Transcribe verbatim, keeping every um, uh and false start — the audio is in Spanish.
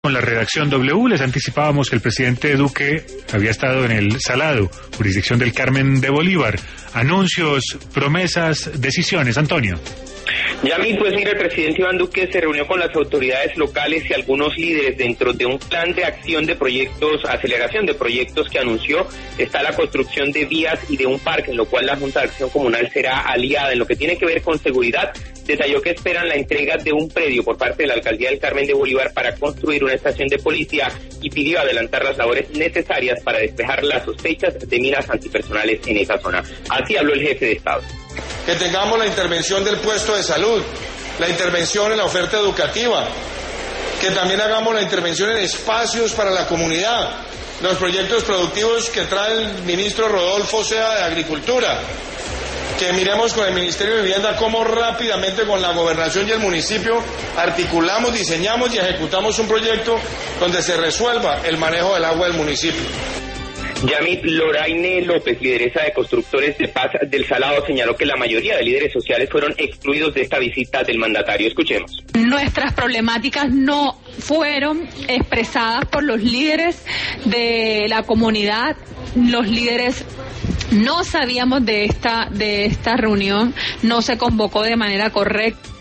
Con la redacción W les anticipábamos que el presidente Duque había estado en el Salado, jurisdicción del Carmen de Bolívar. Anuncios, promesas, decisiones. Antonio. Yami, pues mira, el presidente Iván Duque se reunió con las autoridades locales y algunos líderes dentro de un plan de acción de proyectos, aceleración de proyectos que anunció. Está la construcción de vías y de un parque, en lo cual la Junta de Acción Comunal será aliada. En lo que tiene que ver con seguridad, detalló que esperan la entrega de un predio por parte de la Alcaldía del Carmen de Bolívar para construir una estación de policía y pidió adelantar las labores necesarias para despejar las sospechas de minas antipersonales en esa zona. Así habló el jefe de Estado. Que tengamos la intervención del puesto de salud, la intervención en la oferta educativa, que también hagamos la intervención en espacios para la comunidad, los proyectos productivos que trae el ministro Rodolfo Sea de Agricultura, que miremos con el Ministerio de Vivienda cómo rápidamente con la gobernación y el municipio articulamos, diseñamos y ejecutamos un proyecto donde se resuelva el manejo del agua del municipio. Yamit, Loraine López, lideresa de Constructores de Paz del Salado, señaló que la mayoría de líderes sociales fueron excluidos de esta visita del mandatario. Escuchemos. Nuestras problemáticas no fueron expresadas por los líderes de la comunidad, los líderes no sabíamos de esta, de esta reunión, no se convocó de manera correcta.